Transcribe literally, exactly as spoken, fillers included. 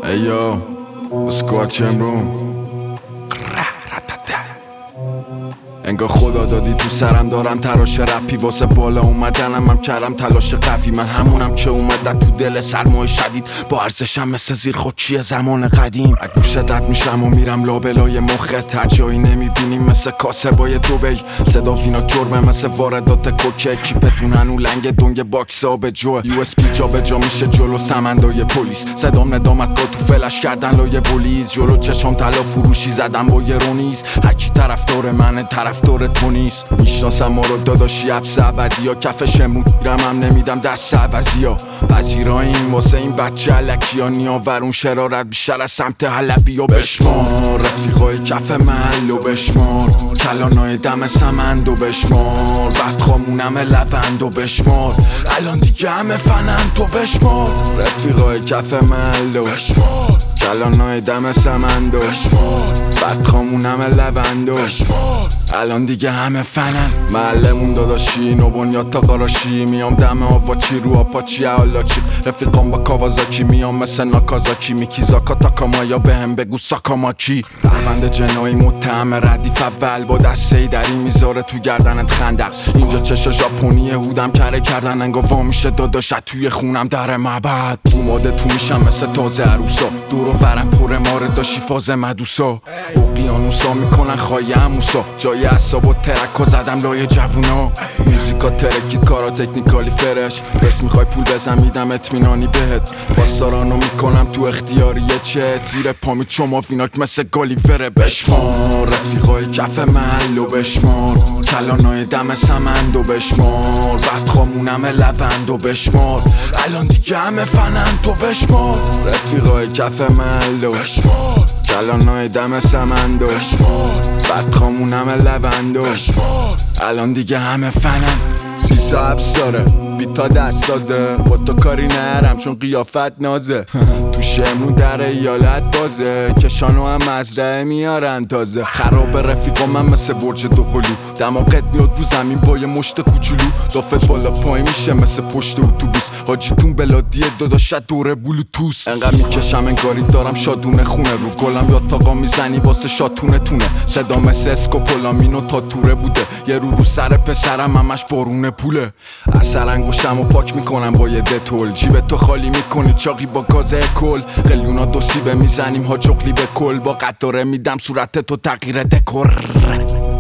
Hey yo, squad chamber. انگار خدا دادی تو سرم دارم تراش رپی واسه بالا اومدنم هم کردم تلاش قوی. من همونم که اومدم تو دل سرمای شدید با ارزشم مثل زیر خاکی زمان قدیم. اگه شدت میشم و میرم لابلای مخت هر جایی نمیبینیم مثل کاسبای دوبی. صدا فینا جرمه مثل واردات کوکه. کیپتون هنو لنگ دنگ باکس آب جوه. یو اس پی جا به جا میشه جلو سمندای پلیس. صدام ندامتگاه تو فلش کردن لای بولیز. جلو چشم طلا فروشی زدم با یه رونیز. هرکی طرفدار منه طرفدار تو نیست. میشناسم ما رو داداشی حبس ابدی ها. کف شمون گیرم هم نمیدم دست عوضی ها. پذیراییم واسه این بچه علکی ها. نیاورون شرارت بیشتر از سمت حلبی ها. بشمار رفیقای کف محلو بشمار. کلانای دم سمندو بشمار. بدخامونم لوندو بشمار. الان دیگه همه فنن تو بشمار. رفیقای کف محلو بشمار. کلانای دم سمندو بشمار. بدخامونم لوندو بشمار. الان دیگه همه فنن. معلمون داداشی نو بنیاد تا قراشی. میام دم آواچی رو آپاچی حالاچی. رفیقام با کاوازاکی میام مثل ناکازاکی. میکی زاکا تاکاما یا بهم بگو ساکاماکی. پرونده جنایی متهم ردیف اول با دسته دری میذاره تو گردنت خندق. اینجا چشا ژاپنی هودم کره کردن انگار وا میشه داداشت توی خونم در معبد. تو ماده تو میشم مثل تازه عروسا. دور و ورم پر ماره داشی فاز مدوسا. اقیانوسا میکنن خواهی هموسا. جای اصاب و ترک و زدم لای جوونا. موزیکا ترکید کارا تکنیکالی فرش. برس میخوای پول بزن میدم اطمینانی بهت. با سارانو میکنم تو اختیاریه چت. زیر پامی چما فیناک مثل گالیوره. بشمار رفیقای کف محلو بشمار. کلانای دم سمندو بشمار. بدخامونم لوندو بشمار. الان دیگه همه فنن تو بشمار. رفیقای کف محلو بشمار. کلانای دم سمندو بشمار. بدخامونم لوندو بشمار. الان دیگه همه فنن. سیسا حبس داره بیتا دست سازه. با تو کاری نرم چون قیافت نازه. تو شمرون در ایالت بازه. کشانو هم مزرعه میارن تازه. خراب رفیقا من مثل برج دو قلو. دماغت میاد رو زمین با یه مشت کوچولو. دافت بالا پای میشه مثل پشت اتوبوس. حاجیتون بلادیه داداشت دوره بلوتوس. انقدر میکشم انگاری دارم شادونه خونه. رو گلم یا تاقا میزنی واسه شاتونه تونه. صدا مثل اسکوپولامینو تا توره بوده. یه رو رو سر پسرم همش بارونه پوله. اثر انگوشم و پاک میکنم با یه دتول. جیب تو خالی میکنی چاقی با گاز کل. قلیونا دو سیبه میزنیم ها جغلی به کل. با قطاره میدم صورت تو تغییر دکور.